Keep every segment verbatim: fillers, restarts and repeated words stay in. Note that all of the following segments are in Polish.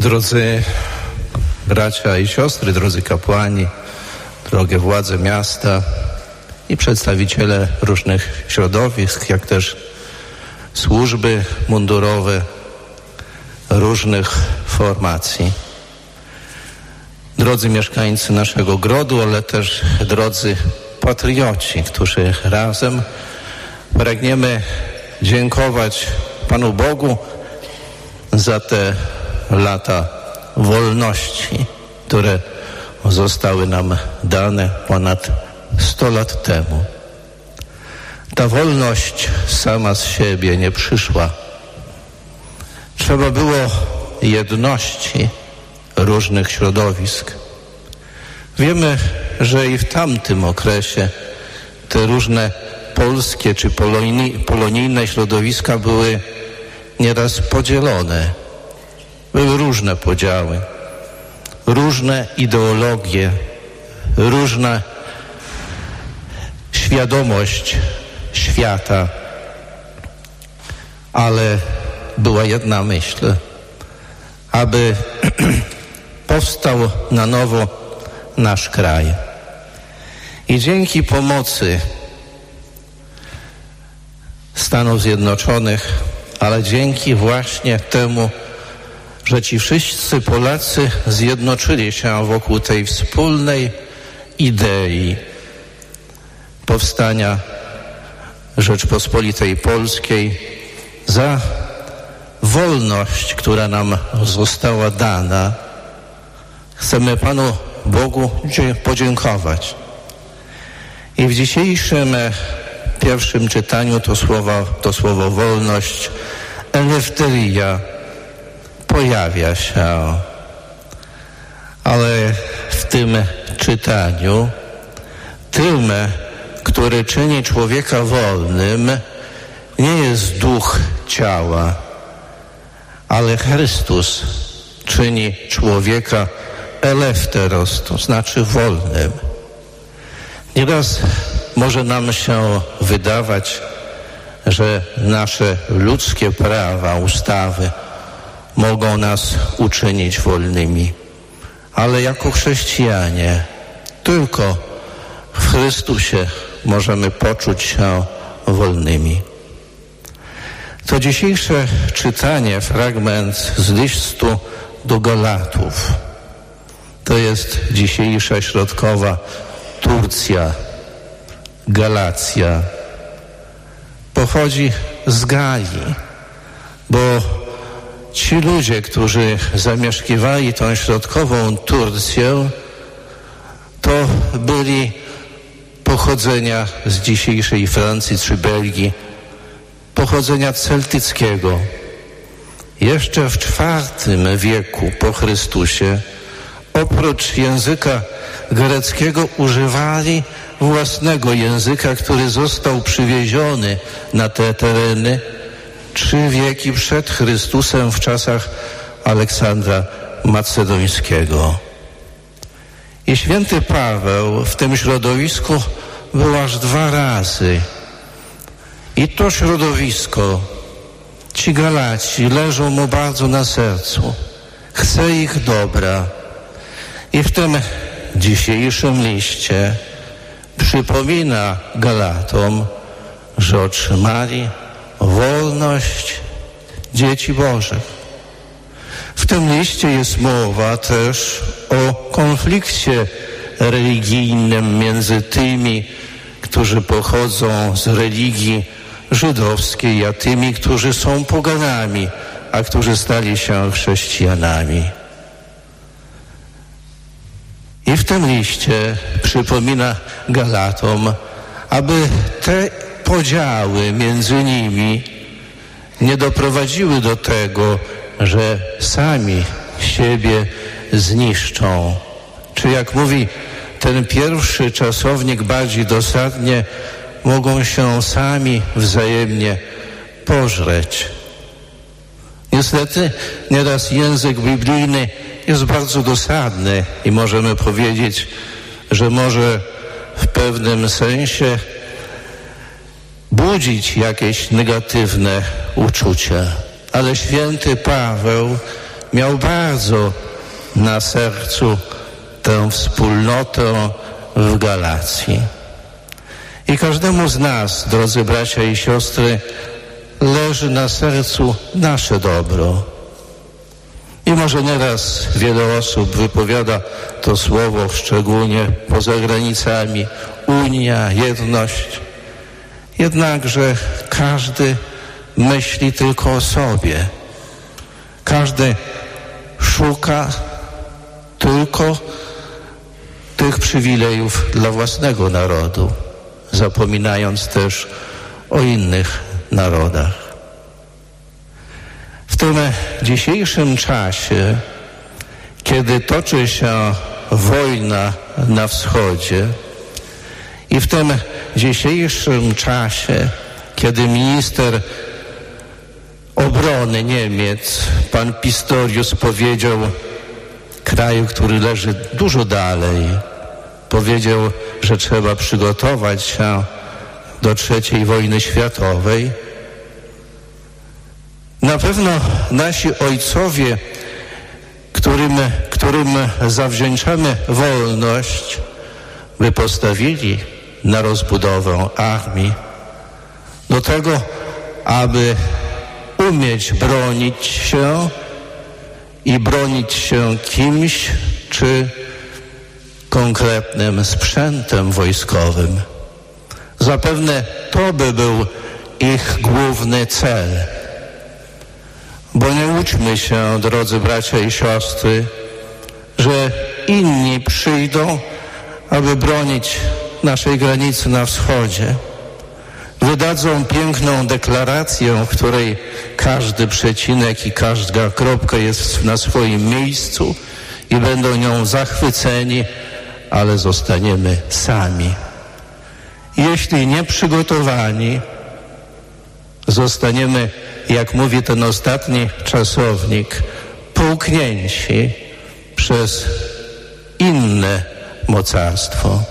Drodzy bracia i siostry, drodzy kapłani, drogie władze miasta i przedstawiciele różnych środowisk, jak też służby mundurowe różnych formacji. Drodzy mieszkańcy naszego grodu, ale też drodzy patrioci, którzy razem pragniemy dziękować Panu Bogu za te lata wolności, które zostały nam dane ponad sto lat temu. Ta wolność sama z siebie nie przyszła. Trzeba było jedności różnych środowisk. Wiemy, że i w tamtym okresie te różne polskie czy polonijne środowiska były nieraz podzielone. Były różne podziały, różne ideologie, różna świadomość świata, ale była jedna myśl, aby powstał na nowo nasz kraj. I dzięki pomocy Stanów Zjednoczonych, ale dzięki właśnie temu, że ci wszyscy Polacy zjednoczyli się wokół tej wspólnej idei powstania Rzeczpospolitej Polskiej, za wolność, która nam została dana, chcemy Panu Bogu podziękować. I w dzisiejszym pierwszym czytaniu to słowo, to słowo wolność, eleftheria, pojawia się. Ale w tym czytaniu, tym, który czyni człowieka wolnym, nie jest duch ciała, ale Chrystus czyni człowieka eleftheros, to znaczy wolnym. Nieraz może nam się wydawać, że nasze ludzkie prawa, ustawy mogą nas uczynić wolnymi, ale jako chrześcijanie tylko w Chrystusie możemy poczuć się wolnymi. To dzisiejsze czytanie, fragment z listu do Galatów, to jest dzisiejsza środkowa Turcja, Galacja. Pochodzi z Galii, bo ci ludzie, którzy zamieszkiwali tą środkową Turcję, to byli pochodzenia z dzisiejszej Francji czy Belgii, pochodzenia celtyckiego. Jeszcze w czwartym wieku po Chrystusie oprócz języka greckiego używali własnego języka, który został przywieziony na te tereny trzy wieki przed Chrystusem w czasach Aleksandra Macedońskiego. I święty Paweł w tym środowisku był aż dwa razy. I to środowisko, ci Galaci, leżą mu bardzo na sercu. Chce ich dobra. I w tym dzisiejszym liście przypomina Galatom, że otrzymali wolność dzieci Bożych. W tym liście jest mowa też o konflikcie religijnym między tymi, którzy pochodzą z religii żydowskiej, a tymi, którzy są poganami, a którzy stali się chrześcijanami. I w tym liście przypomina Galatom, aby te podziały między nimi nie doprowadziły do tego, że sami siebie zniszczą. Czy jak mówi ten pierwszy czasownik bardziej dosadnie, mogą się sami wzajemnie pożreć. Niestety nieraz język biblijny jest bardzo dosadny i możemy powiedzieć, że może w pewnym sensie budzić jakieś negatywne uczucia. Ale święty Paweł miał bardzo na sercu tę wspólnotę w Galacji. I każdemu z nas, drodzy bracia i siostry, leży na sercu nasze dobro. I może nieraz wiele osób wypowiada to słowo, szczególnie poza granicami, Unia, jedność. Jednakże każdy myśli tylko o sobie. Każdy szuka tylko tych przywilejów dla własnego narodu, zapominając też o innych narodach. W tym dzisiejszym czasie, kiedy toczy się wojna na wschodzie i w tym dzisiejszym czasie, kiedy minister obrony Niemiec, pan Pistorius, powiedział kraju, który leży dużo dalej, powiedział, że trzeba przygotować się do trzeciej wojny światowej. Na pewno nasi ojcowie, którym, którym zawdzięczamy wolność, by postawili na rozbudowę armii, do tego, aby umieć bronić się i bronić się kimś czy konkretnym sprzętem wojskowym. Zapewne to by był ich główny cel. Bo nie łudźmy się, drodzy bracia i siostry, że inni przyjdą, aby bronić naszej granicy na wschodzie. Wydadzą piękną deklarację, w której każdy przecinek i każda kropka jest na swoim miejscu i będą nią zachwyceni, ale zostaniemy sami. Jeśli nie przygotowani, zostaniemy, jak mówi ten ostatni czasownik, połknięci przez inne mocarstwo.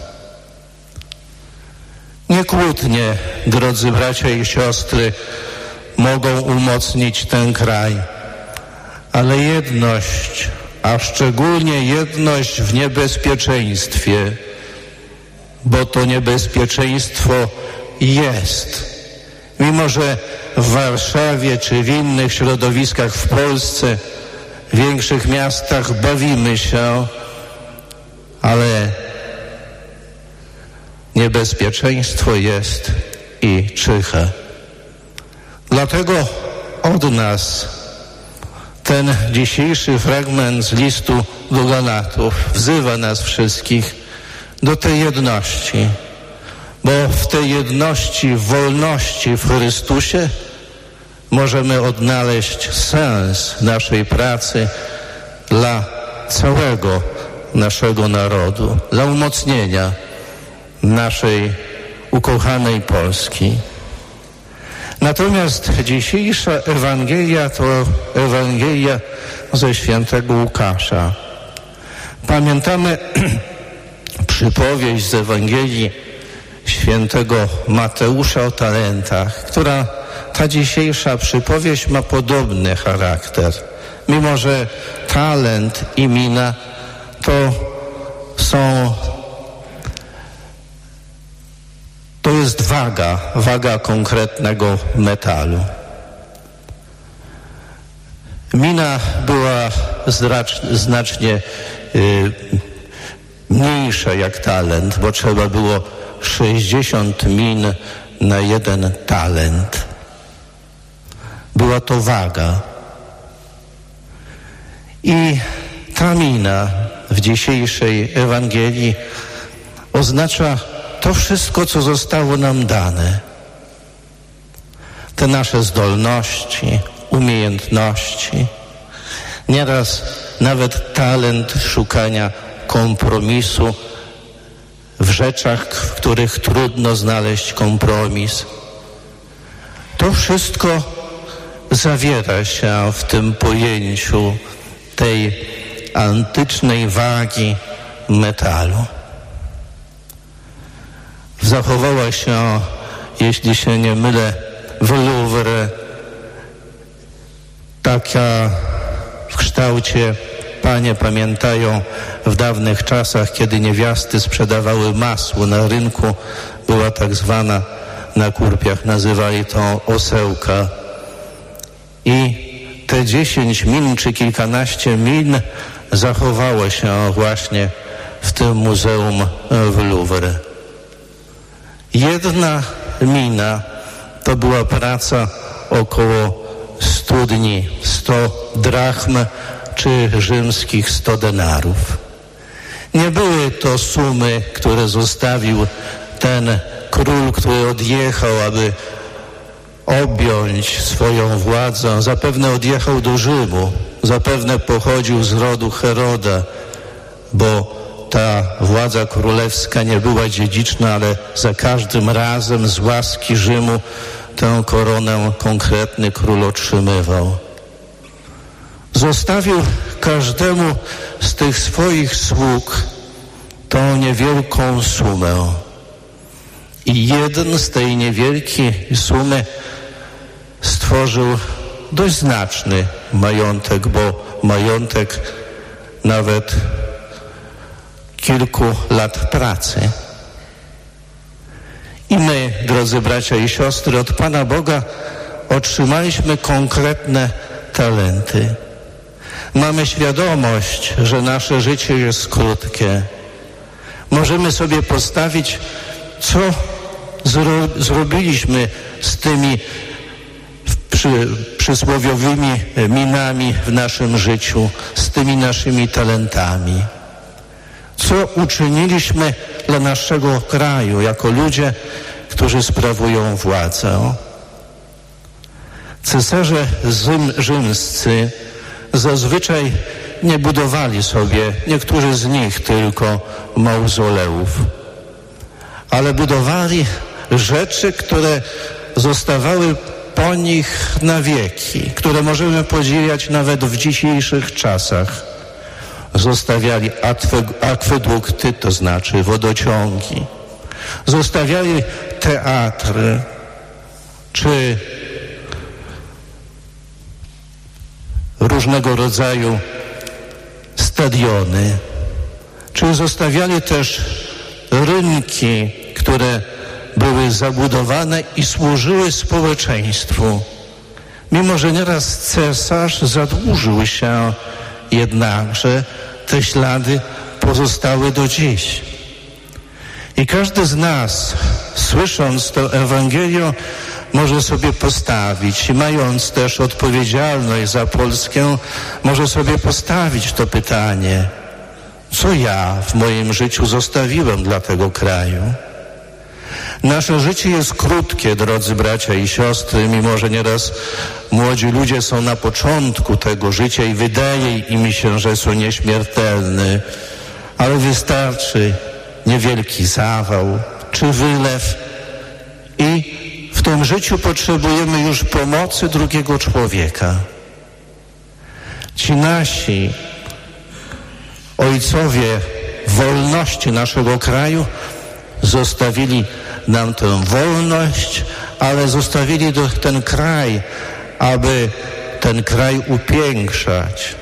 Nie kłótnie, drodzy bracia i siostry, mogą umocnić ten kraj, ale jedność, a szczególnie jedność w niebezpieczeństwie, bo to niebezpieczeństwo jest. Mimo że w Warszawie czy w innych środowiskach w Polsce, w większych miastach bawimy się, ale niebezpieczeństwo jest i czyha. Dlatego od nas ten dzisiejszy fragment z listu do Galatów wzywa nas wszystkich do tej jedności, bo w tej jedności, w wolności w Chrystusie możemy odnaleźć sens naszej pracy dla całego naszego narodu, dla umocnienia naszej ukochanej Polski. Natomiast dzisiejsza Ewangelia to Ewangelia ze świętego Łukasza. Pamiętamy przypowieść z Ewangelii świętego Mateusza o talentach, która ta dzisiejsza przypowieść ma podobny charakter. Mimo że talent i mina to są to jest waga, waga konkretnego metalu. Mina była zracz, znacznie y, mniejsza jak talent, bo trzeba było sześćdziesiąt min na jeden talent. Była to waga. I ta mina w dzisiejszej Ewangelii oznacza to wszystko, co zostało nam dane. Te nasze zdolności, umiejętności. Nieraz nawet talent szukania kompromisu w rzeczach, w których trudno znaleźć kompromis. To wszystko zawiera się w tym pojęciu tej antycznej wagi metalu. Zachowała się, jeśli się nie mylę, w Louvre taka w kształcie, panie pamiętają, w dawnych czasach, kiedy niewiasty sprzedawały masło na rynku, była tak zwana, na Kurpiach nazywali to osełka. I te dziesięć min czy kilkanaście min zachowało się właśnie w tym muzeum w Louvre. Jedna mina to była praca około stu dni, sto drachm czy rzymskich sto denarów. Nie były to sumy, które zostawił ten król, który odjechał, aby objąć swoją władzę. Zapewne odjechał do Rzymu, zapewne pochodził z rodu Heroda, bo ta władza królewska nie była dziedziczna, ale za każdym razem z łaski Rzymu tę koronę konkretny król otrzymywał. Zostawił każdemu z tych swoich sług tą niewielką sumę. I jeden z tej niewielkiej sumy stworzył dość znaczny majątek, bo majątek nawet kilku lat pracy. I my, drodzy bracia i siostry, od Pana Boga otrzymaliśmy konkretne talenty. Mamy świadomość, że nasze życie jest krótkie. Możemy sobie postawić, co zro- zrobiliśmy z tymi przy, przysłowiowymi minami w naszym życiu, z tymi naszymi talentami. Co uczyniliśmy dla naszego kraju, jako ludzie, którzy sprawują władzę. Cesarze Rzym, rzymscy zazwyczaj nie budowali sobie, niektórzy z nich tylko, mauzoleów, ale budowali rzeczy, które zostawały po nich na wieki, które możemy podziwiać nawet w dzisiejszych czasach. Zostawiali akwedukty, to znaczy wodociągi. Zostawiali teatry, czy różnego rodzaju stadiony, czy zostawiali też rynki, które były zabudowane i służyły społeczeństwu. Mimo że nieraz cesarz zadłużył się, jednakże te ślady pozostały do dziś. I każdy z nas, słysząc tę Ewangelię, może sobie postawić, i mając też odpowiedzialność za Polskę, może sobie postawić to pytanie: co ja w moim życiu zostawiłem dla tego kraju? Nasze życie jest krótkie, drodzy bracia i siostry, mimo że nieraz młodzi ludzie są na początku tego życia i wydaje im się, że są nieśmiertelni, ale wystarczy niewielki zawał czy wylew i w tym życiu potrzebujemy już pomocy drugiego człowieka. Ci nasi ojcowie wolności naszego kraju zostawili nam tę wolność, ale zostawili ten kraj, aby ten kraj upiększać,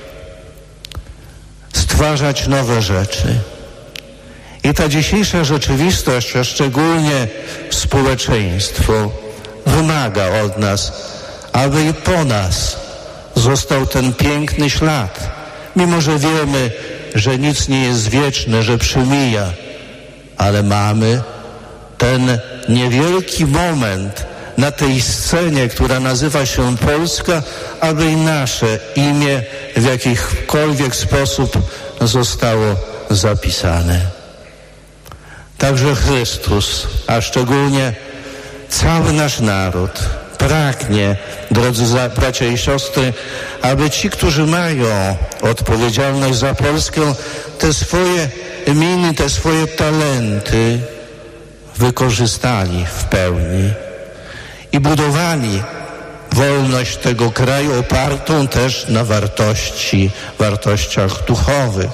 stwarzać nowe rzeczy. I ta dzisiejsza rzeczywistość, a szczególnie społeczeństwo, wymaga od nas, aby i po nas został ten piękny ślad. Mimo że wiemy, że nic nie jest wieczne, że przemija, ale mamy ten niewielki moment na tej scenie, która nazywa się Polska, aby i nasze imię w jakikolwiek sposób zostało zapisane. Także Chrystus, a szczególnie cały nasz naród pragnie, drodzy bracia i siostry, aby ci, którzy mają odpowiedzialność za Polskę, te swoje miny, te swoje talenty wykorzystali w pełni i budowali wolność tego kraju opartą też na wartości, wartościach duchowych.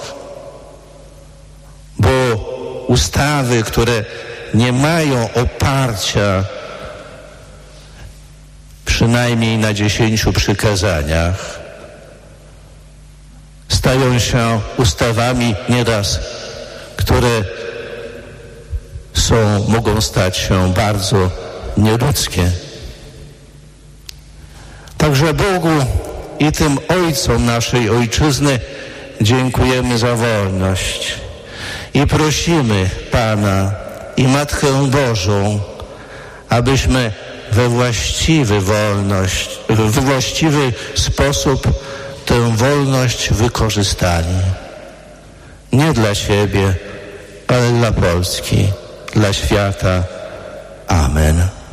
Bo ustawy, które nie mają oparcia przynajmniej na dziesięciu przykazaniach, stają się ustawami nieraz, które są, mogą stać się bardzo nieludzkie. Także Bogu i tym ojcom naszej ojczyzny dziękujemy za wolność i prosimy Pana i Matkę Bożą, abyśmy we właściwy wolność, we właściwy sposób tę wolność wykorzystali. Nie dla siebie, ale dla Polski, dla świata. Amen.